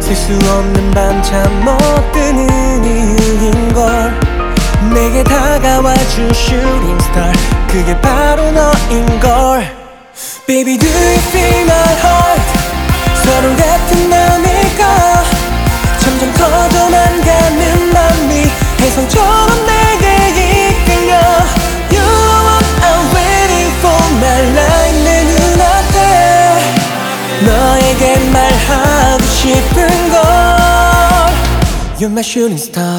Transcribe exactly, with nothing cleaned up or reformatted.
있을 수 없는 밤 잠 못 드는 이유인걸. 내게 다가와준 shooting star, 그게 바로 너인걸. Baby do you feel my heart? 서로 같은 맘일까? 점점 커져만 가는 맘이 혜성처럼 내게 이끌려. You are what I'm waiting for, my life 내 눈앞에 너에게 말하고 싶은 걸. You're my shooting star.